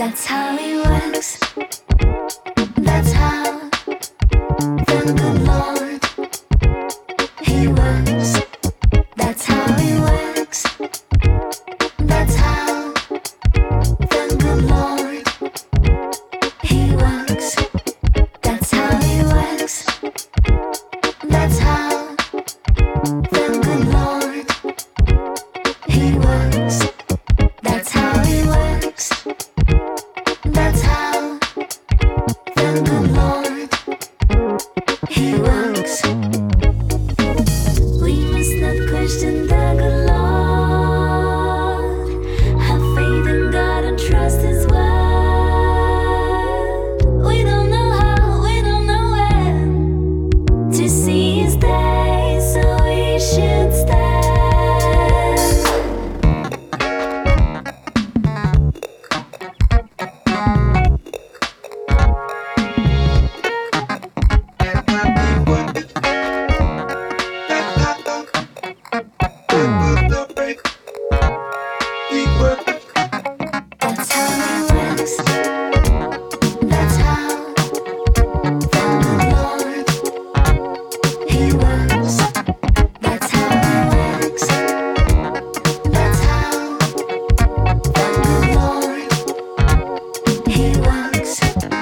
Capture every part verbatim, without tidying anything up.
That's how it works. That's how the good Lord, He works. That's how it works. That's how the good Lord, He works. That's how it works. That's how the good Lord, He works. That's how it works. That's how the good Lord, He works. We must not question the good Lord. Have faith in God and trust His word. We don't know how, we don't know when to see His day, so we should stand. That's how it works. That's how the good Lord, He works. That's how it works. That's how the good Lord, He works.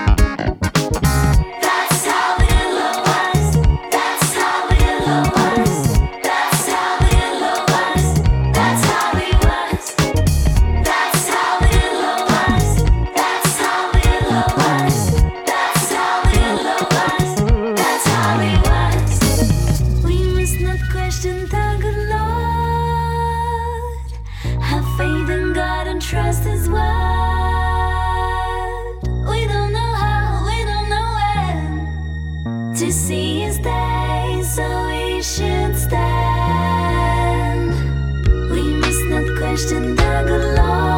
That's how it works. That's how it works. That's how it works. That's how it works. That's how it works. That's how it works. That's how it works. That's how it works. We must not question the good Lord. Have faith in God and trust His word. We don't know how, we don't know when to see His day, so we should stand. We must not question the good Lord.